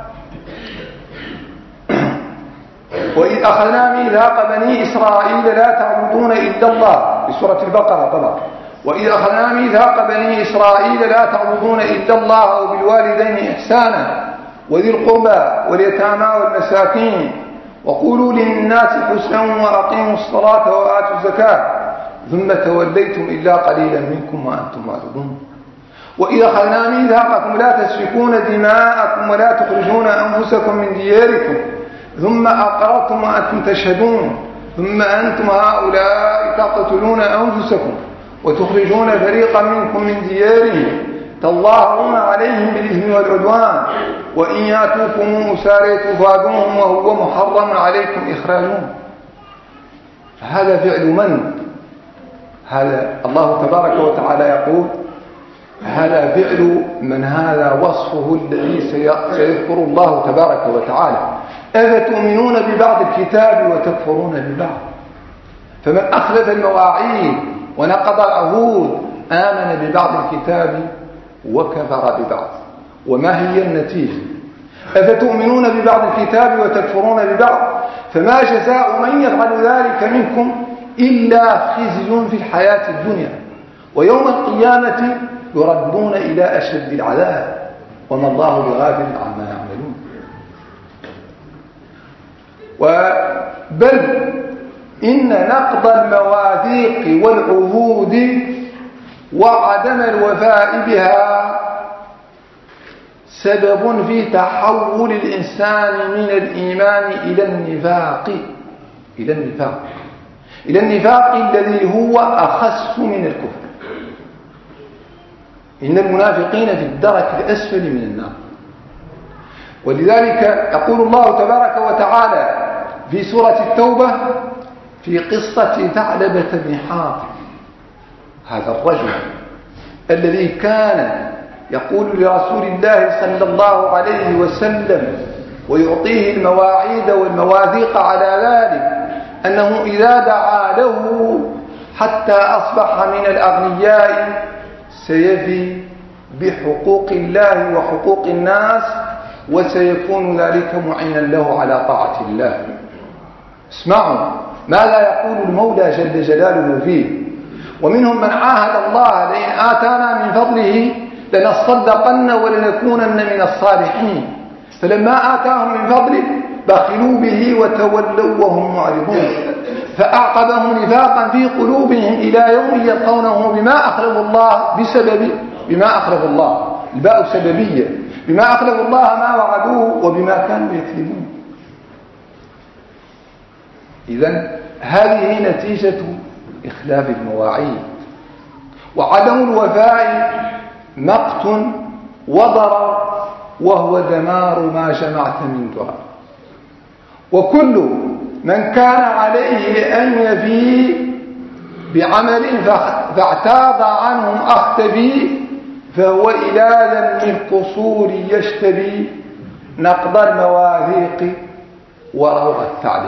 [SPEAKER 3] وإذ أخذنا ميثاق بني إسرائيل لا تعبدون إلا الله، في سورة البقرة طبعا. وإذ أخذنا ميثاق بني إسرائيل لا تعبدون إلا الله وبالوالدين إحسانا وذي القربى واليتامى والمساكين وقولوا للناس حسنا وأقيموا الصلاة وآتوا الزكاة ثم توليتم إلا قليلا منكم وأنتم معرضون. وإذ أخذنا ميثاقكم لا تسفكون دماءكم ولا تخرجون أنفسكم من دياركم ثم أقررتم وأنتم تشهدون ثم أنتم هؤلاء تقتلون أنفسكم وتخرجون فريقا منكم من ديارهم تظاهرون عليهم بالإثم والعدوان وإن يأتوكم أسارى تفادوهم وهو محرم عليكم إخراجهم. هذا فعل من؟ هذا الله تبارك وتعالى يقول: هذا فعل من هذا وصفه الذي سيذكر الله تبارك وتعالى: أفتؤمنون ببعض الكتاب وتكفرون ببعض. فمن أخلف المواعيد ونقض العهود آمن ببعض الكتاب وكفر ببعض. وما هي النتيجة؟ أفتؤمنون ببعض الكتاب وتكفرون ببعض فما جزاء من يفعل ذلك منكم إلا خزي في الحياة الدنيا ويوم القيامة يردون إلى أشد العذاب وما الله بغافل عما يعملون. بل إن نقض المواثيق والعهود وعدم الوفاء بها سبب في تحول الإنسان من الإيمان إلى النفاق إلى النفاق إلى النفاق الذي هو أخس من الكفر. إن المنافقين في الدرك الأسفل من النار. ولذلك يقول الله تبارك وتعالى في سورة التوبة في قصة ثعلبة بن حاطب، هذا الرجل الذي كان يقول لرسول الله صلى الله عليه وسلم ويعطيه المواعيد والمواثيق على ذلك أنه إذا دعا له حتى أصبح من الأغنياء سيفي بحقوق الله وحقوق الناس وسيكون ذلك معينا له على طاعة الله. اسمعوا ماذا يقول المولى جل جلاله فيه: ومنهم من عاهد الله لئن آتانا من فضله لنصدقن ولنكونن من الصالحين فلما آتاهم من فضله بخلوا به وتولوا وهم معرضون فأعقبهم نفاقا في قلوبهم إلى يوم يلقونه بما أخلفوا الله بسبب بما أخلفوا الله، الباء سببية، بما أخلفوا الله ما وعدوه وبما كانوا يكذبون. إذن هذه نتيجة إخلاف المواعيد، وعدم الوفاء مقت وضرر وهو دمار ما جمعت من درر. وكل من كان عليه أن يفي بعمل فاعتاض عنهم أختبي فهو إلى ذم القصور يشتبي نقض المواثيق وروغ الثعلب.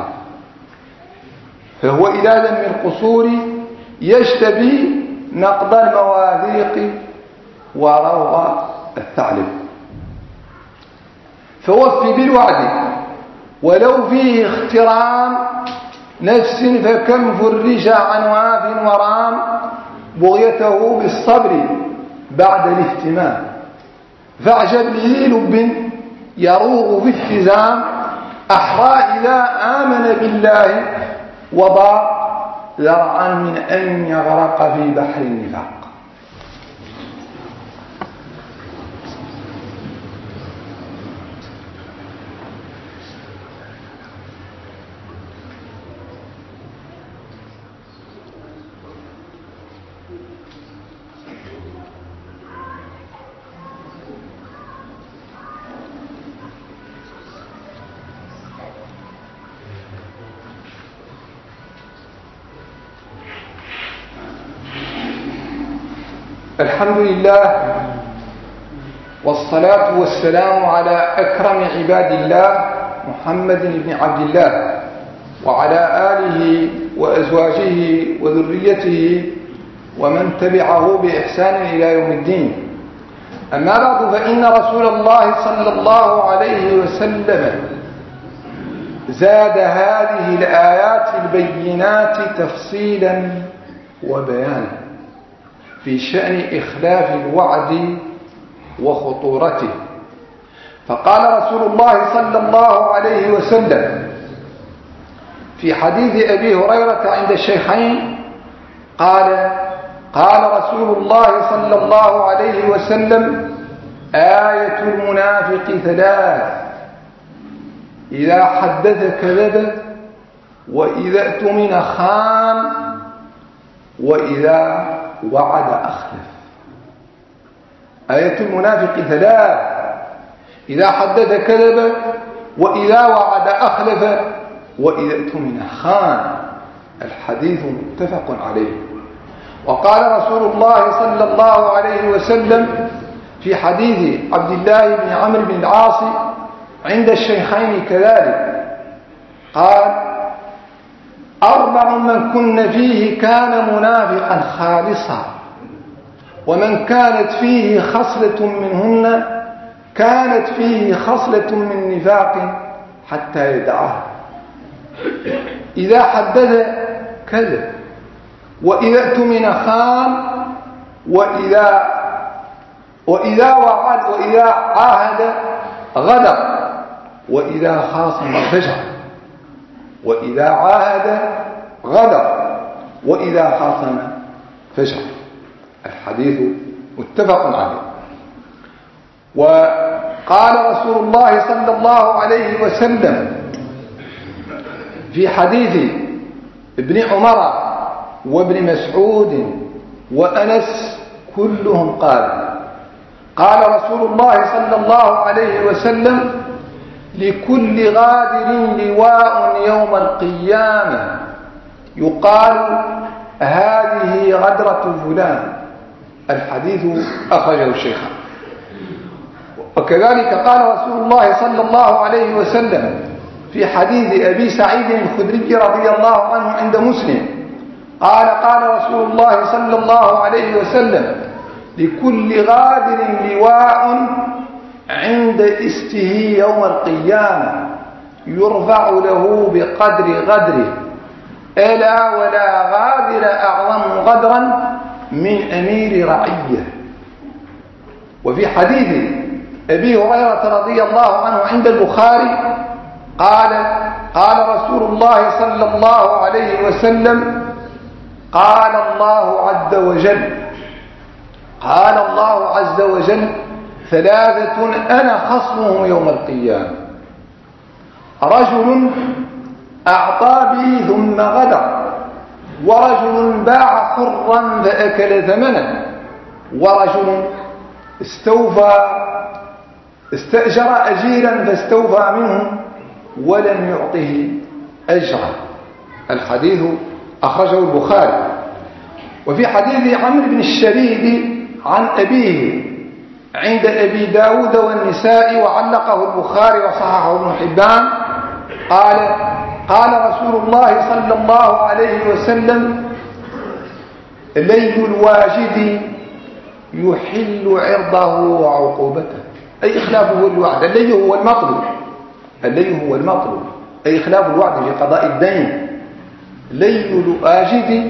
[SPEAKER 3] فهو إلى ذم القصور يشتبي نقض المواثيق وروغ الثعلب. فوف بالوعد ولو فيه اخترام نفس فكم فرج عن واف ورام بغيته بالصبر بعد الاهتمام فاعجب لذي لب يروغ في اتزام أحرى إذا آمن بالله وضاع ذرعا من أن يغرق في بحر النفاق. الحمد لله والصلاة والسلام على أكرم عباد الله محمد بن عبد الله وعلى آله وأزواجه وذريته ومن تبعه بإحسان إلى يوم الدين. أما بعد، فإن رسول الله صلى الله عليه وسلم زاد هذه الآيات البينات تفصيلا وبيانا في شأن إخلاف الوعد وخطورته. فقال رسول الله صلى الله عليه وسلم في حديث أبي هريرة عند الشيخين قال قال رسول الله صلى الله عليه وسلم: آية المنافق ثلاث: إذا حدث كذب، وإذا اؤتمن خان، وإذا وعد أخلف. آية المنافق ثلاث: إذا حدث كذب، وإذا وعد أخلف، وإذا اؤتمن خان. الحديث متفق عليه. وقال رسول الله صلى الله عليه وسلم في حديث عبد الله بن عمرو بن العاص عند الشيخين كذلك قال: أربع من كن فيه كان منافقا خالصا، ومن كانت فيه خصلة منهن كانت فيه خصلة من نفاق حتى يدعها: إذا حدث كذب، وإذا اؤتمن خان، وإذا وإذا وعد وإذا عاهد غدر، وإذا خاصم فجر. وإذا عاهد غدر، وإذا خاصم فجر. الحديث متفق عليه. وقال رسول الله صلى الله عليه وسلم في حديث ابن عمر وابن مسعود وأنس كلهم قال قال رسول الله صلى الله عليه وسلم: لكل غادر لواء يوم القيامة يقال هذه غدرة فلان. الحديث أخرجه الشيخان. وكذلك قال رسول الله صلى الله عليه وسلم في حديث أبي سعيد الخدري رضي الله عنه عند مسلم قال قال رسول الله صلى الله عليه وسلم: لكل غادر لواء عند استه يوم القيامة يرفع له بقدر غدره، ألا ولا غادر أعظم غدرا من أمير رعية. وفي حديث أبي هريرة رضي الله عنه عند البخاري قال قال رسول الله صلى الله عليه وسلم: قال الله عز وجل قال الله عز وجل: ثلاثة أنا خصمهم يوم القيامة: رجل أعطى به ثم غدر، ورجل باع حرا فأكل ثمنه، ورجل استوفى استأجر أجيرا فاستوفى منه ولم يعطه أجرا. الحديث أخرجه البخاري. وفي حديث عمرو بن الشريد عن أبيه عند أبي داود والنساء وعلقه البخاري وصححه ابن حبان قال قال رسول الله صلى الله عليه وسلم: ليل الواجد يحل عرضه وعقوبته، أي إخلافه الوعد. الليل هو المطلوب الليل هو المطلوب أي إخلاف الوعد في قضاء الدين. ليل الواجد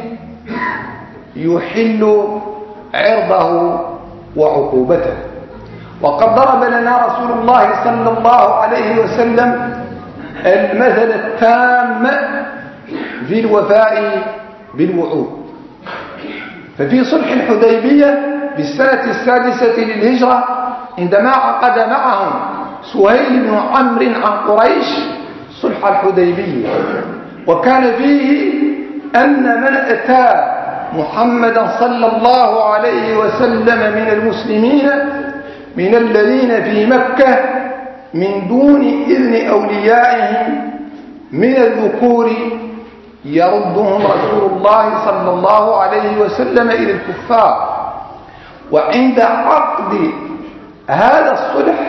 [SPEAKER 3] يحل عرضه وعقوبته. وقد ضرب لنا رسول الله صلى الله عليه وسلم المثل التام في الوفاء بالوعود. ففي صلح الحديبية بالسنة السادسة للهجرة عندما عقد معهم سهيل بن عمرو عن قريش صلح الحديبية، وكان فيه أن من أتى محمدا صلى الله عليه وسلم من المسلمين من الذين في مكة من دون إذن أوليائهم من الذكور يردهم رسول الله صلى الله عليه وسلم إلى الكفار. وعند عقد هذا الصلح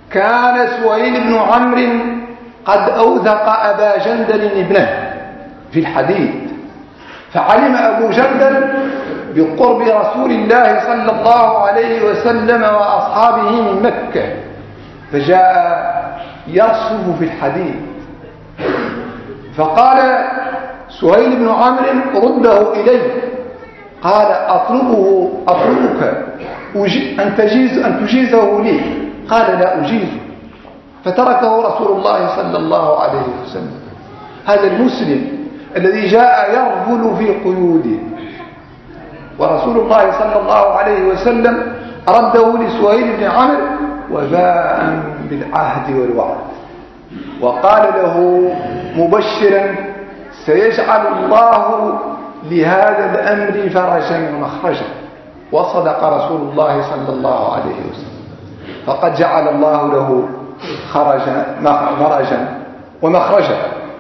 [SPEAKER 3] كان سهيل بن عمرو قد أوثق أبا جندل ابنه، في الحديث. فعلم أبو جندل بقرب رسول الله صلى الله عليه وسلم وأصحابه من مكة، فجاء يرصف في الحديث، فقال سهيل بن عمرو رده إلي، قال أطلبه أطلبك أن تجيز أن تجيزه لي، قال لا أجيزه، فتركه رسول الله صلى الله عليه وسلم. هذا المسلم الذي جاء يرذل في قيوده، ورسول الله صلى الله عليه وسلم رده لسهيل بن عمرو وباء بالعهد والوعد، وقال له مبشرا سيجعل الله لهذا الأمر فرجا ومخرجا، وصدق رسول الله صلى الله عليه وسلم، فقد جعل الله له خرجا فرجا ومخرجا.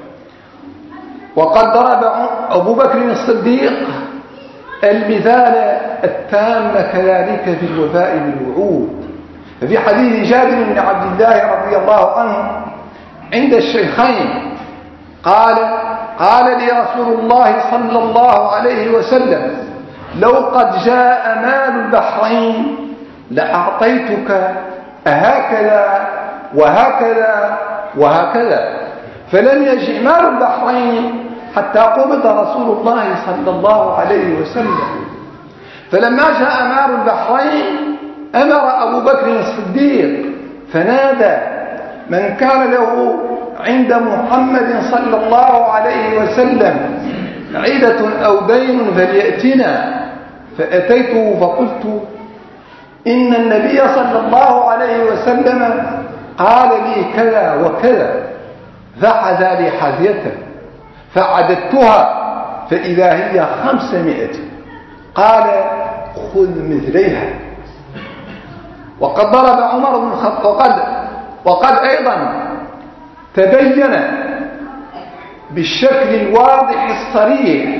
[SPEAKER 3] وقد ضرب أبو بكر الصديق المثال التام كذلك في الوفاء بالوعود. ففي حديث جابر بن عبد الله رضي الله عنه عند الشيخين قال قال لي رسول الله صلى الله عليه وسلم لو قد جاء مال البحرين لأعطيتك هكذا وهكذا وهكذا، فلم يجئ مال البحرين حتى قبض رسول الله صلى الله عليه وسلم. فلما جاء مال البحرين أمر أبو بكر الصديق فنادى من كان له عند محمد صلى الله عليه وسلم عدة أو دين فليأتنا، فأتيته فقلت إن النبي صلى الله عليه وسلم قال لي كذا وكذا، فحذا لي حذيته فعددتها فإذا هي خمسمائة، قال خذ مثليها. وقد ضرب عمر بن الخطاب وقد, وقد أيضا تبين بالشكل الواضح الصريح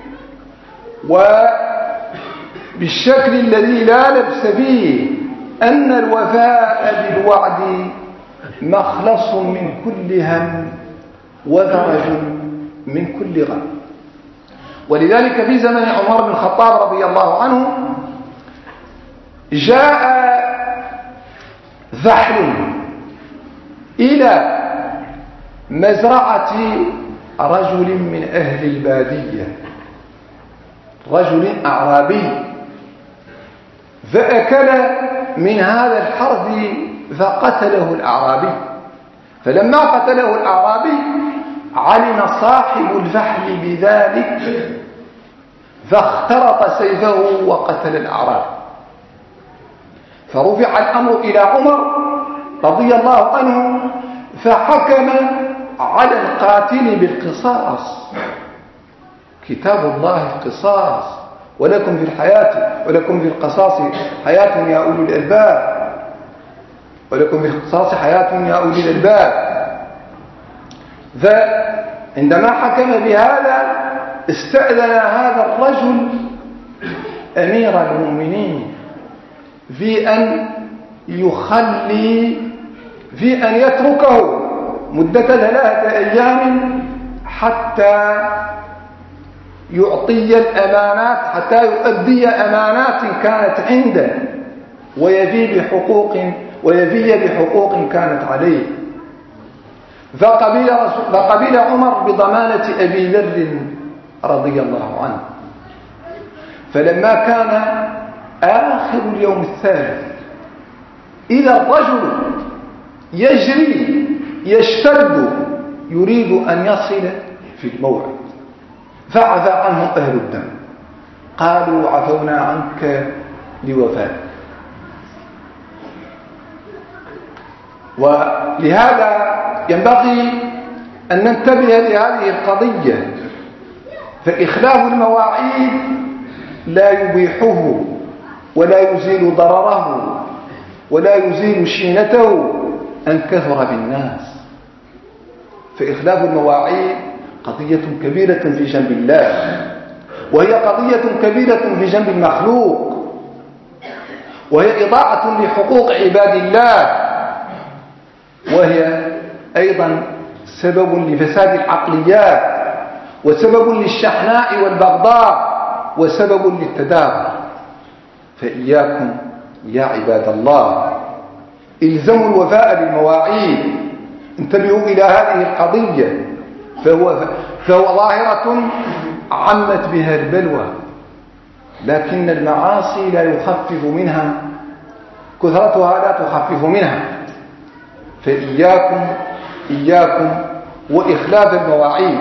[SPEAKER 3] وبالشكل الذي لا لبس فيه أن الوفاء بالوعد مخلص من كل هم وفرج من كل غم. ولذلك في زمن عمر بن الخطاب رضي الله عنه جاء ذحل إلى مزرعة رجل من أهل البادية، رجل أعرابي، فأكل من هذا الحرث فقتله الأعرابي. فلما قتله الأعرابي علم صاحب الفحل بذلك فاخترط سيفه وقتل الأعرابي، فرفع الأمر إلى عمر رضي الله عنه فحكم على القاتل بالقصاص. كتاب الله القصاص، ولكم في الحياة ولكم في القصاص حياة يا أولي الألباب، ولكم في القصاص حياة يا أولي الألباب. فعندما حكم بهذا استأذن هذا الرجل أمير المؤمنين في أن يخلي في أن يتركه مدة ثلاثة أيام حتى يعطي الأمانات، حتى يؤدي أمانات كانت عنده ويفي بحقوق ويفي بحقوق كانت عليه. فقبل, فقبل عمر بضمانة أبي ذر رضي الله عنه. فلما كان آخر اليوم الثالث إذا الرجل يجري يشتد يريد أن يصل في الموعد، فعفى عنه أهل الدم، قالوا عفونا عنك لوفاء. ولهذا ينبغي أن ننتبه لهذه القضية، فإخلاف المواعيد لا يبيحه ولا يزيل ضرره ولا يزيل شينته أن كثر بالناس. فإخلاف المواعيد قضية كبيرة في جنب الله، وهي قضية كبيرة في جنب المخلوق، وهي إضاعة لحقوق عباد الله، وهي أيضا سبب لفساد العقليات وسبب للشحناء والبغضاء وسبب للتدابر. فإياكم يا عباد الله الزموا الوفاء بالمواعيد، انتبهوا إلى هذه القضية، فهو, فهو ظاهرة عمت بها البلوى، لكن المعاصي لا يخفف منها، كثرتها لا تخفف منها. فإياكم إياكم وإخلاف المواعيد.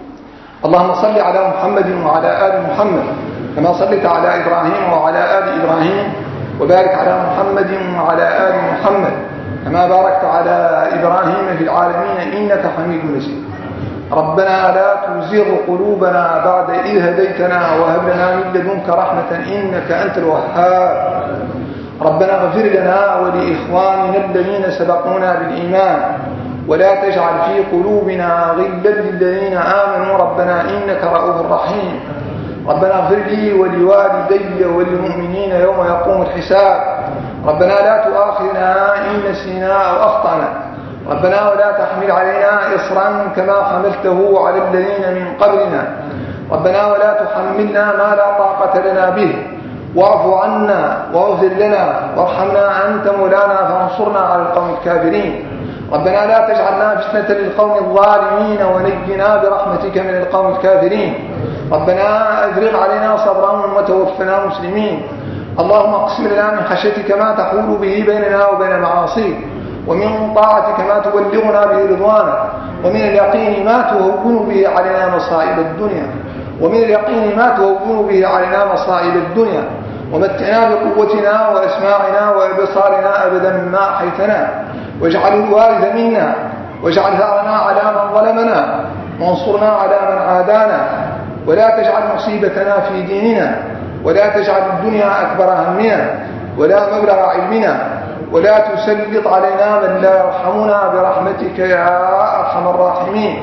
[SPEAKER 3] اللهم صل على محمد وعلى آل محمد كما صليت على إبراهيم وعلى آل إبراهيم، وبارك على محمد وعلى آل محمد كما باركت على إبراهيم في العالمين إنك حميد مجيد. ربنا لا تزغ قلوبنا بعد إذ هديتنا وهب لنا من لدنك رحمة إنك أنت الوهاب. ربنا اغفر لنا ولإخواننا الذين سبقونا بالإيمان ولا تجعل في قلوبنا غلا للذين آمنوا ربنا إنك رؤوف رحيم. ربنا اغفر لي ولوالدي وللمؤمنين يوم يقوم الحساب. ربنا لا تؤاخذنا إن نسينا أو أخطأنا. ربنا ولا تحمل علينا إصرا كما حملته على الذين من قبلنا. ربنا ولا تحملنا ما لا طاقة لنا به، واعف عنا واغفر لنا وارحمنا أنت مولانا فانصرنا على القوم الكافرين. ربنا لا تجعلنا فتنة للقوم الظالمين ونجنا برحمتك من القوم الكافرين. ربنا أفرغ علينا صبرا وتوفنا مسلمين. اللهم اقسم لنا من خشيتك ما تحول به بيننا وبين معاصيك، ومن طاعتك ما تبلغنا به رضوانك، ومن اليقين ما تهون به علينا مصائب الدنيا ومن اليقين ما تهون به علينا مصائب الدنيا ومتعنا بقوتنا وأسماعنا وأبصارنا أبدا ما أحيتنا، واجعل الوارث منا، واجعل ثأرنا على من ظلمنا، وانصرنا على من عادانا، ولا تجعل مصيبتنا في ديننا، ولا تجعل الدنيا أكبر همنا ولا مبلغ علمنا، ولا تسلط علينا من لا يرحمنا برحمتك يا أرحم الراحمين.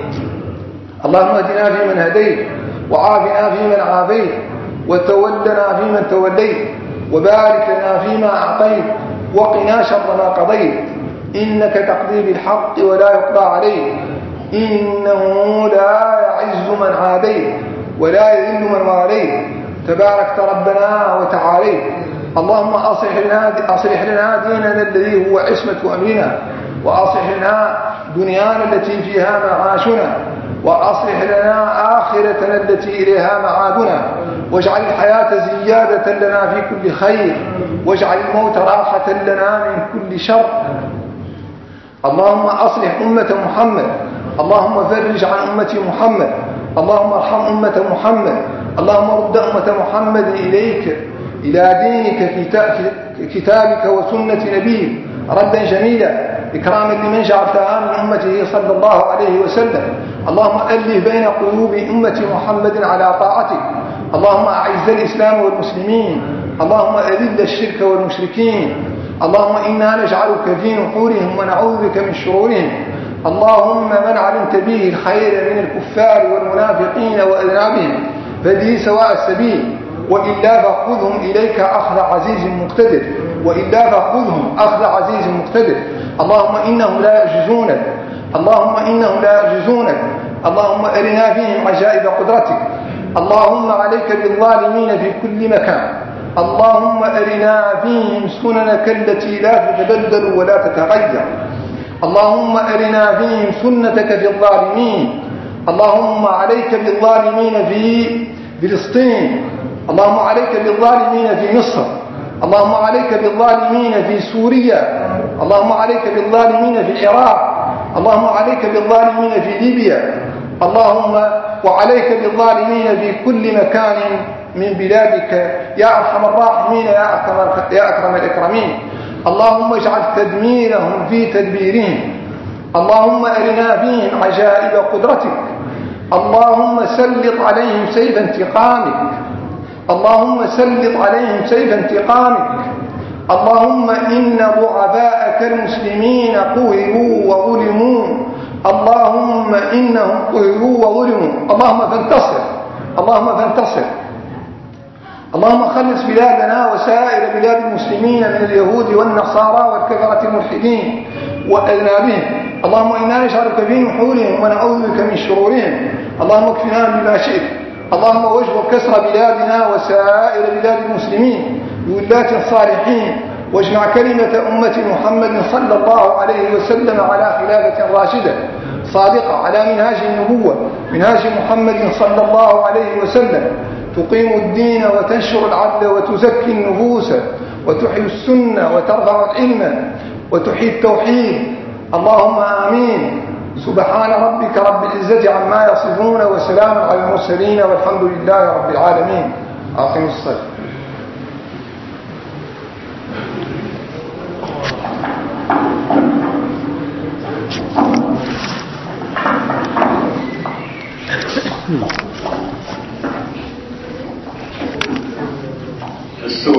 [SPEAKER 3] اللهم اهدنا فيمن هديت، وعافنا فيمن عافيت، وتولنا فيمن توليت، وبارك لنا فيما أعطيت، وقنا شر ما قضيت، إنك تقضي بالحق ولا يقضى عليك، إنه لا يعز من عاديت ولا يذل من واليت، تباركت ربنا وتعاليت. اللهم أصلح لنا, أصلح لنا ديننا الذي هو عصمة أمرنا، وأصلح لنا دنيانا التي فيها معاشنا، وأصلح لنا آخرتنا التي إليها معادنا، واجعل الحياة زيادة لنا في كل خير، واجعل الموت راحة لنا من كل شر. اللهم أصلح أمة محمد، اللهم فرج عن أمة محمد، اللهم ارحم أمة محمد، اللهم رد أمة محمد إليك إلى دينك كتابك وسنة نبيك ردا جميلا إكراما لمن جعلتها من أمته صلى الله عليه وسلم. اللهم ألف بين قلوب أمة محمد على طاعتك. اللهم أعز الإسلام والمسلمين، اللهم أذل الشرك والمشركين. اللهم إنا نجعلك في نحورهم ونعوذ بك من شرورهم. اللهم من علمت به الخير من الكفار والمنافقين وأذنابهم فدي سواء السبيل، وإلا فخذهم إليك أخذ عزيز مقتدر، وإلا فخذهم أخذ عزيز مقتدر. اللهم إنهم لا يعجزونك، اللهم إنهم لا يعجزونك. اللهم أرنا فيهم عجائب قدرتك. اللهم عليك بالظالمين في كل مكان. اللهم أرنا فيهم سننك التي لا تتبدل ولا تتغير. اللهم أرنا فيهم سنتك في الظالمين. اللهم عليك بالظالمين في فلسطين، اللهم عليك بالظالمين في مصر، اللهم عليك بالظالمين في سوريا، اللهم عليك بالظالمين في العراق، اللهم عليك بالظالمين في ليبيا، اللهم وعليك بالظالمين في كل مكان من بلادك يا أرحم الراحمين يا أكرم الأكرمين. اللهم اجعل تدميرهم في تدبيرهم. اللهم أرنا فيهم عجائب قدرتك. اللهم سلط عليهم سيف انتقامك. اللهم سلط عليهم سيف انتقامك. اللهم إن ضعفاءك المسلمين قهروا وظلموا، اللهم إنهم قهروا وظلموا، اللهم فانتصر، اللهم فانتصر. اللهم خلص بلادنا وسائر بلاد المسلمين من اليهود والنصارى والكفرة الملحدين وأذنابهم. اللهم إنا نشعرك في نحورهم ونعوذ بك من شرورهم. اللهم اكفنا بما شئت. اللهم واجبر كسر بلادنا وسائر بلاد المسلمين بولاة صالحين، واجمع كلمة أمة محمد صلى الله عليه وسلم على خلافة راشدة صادقة على منهاج النبوة، منهاج محمد صلى الله عليه وسلم، تقيم الدين وتنشر العدل وتزكي النفوس وتحيي السنة وترفع العلم وتحيي التوحيد. اللهم آمين. سبحان ربك رب العزة عما يصفون وسلام على المرسلين والحمد لله رب العالمين. أقم الصلاة.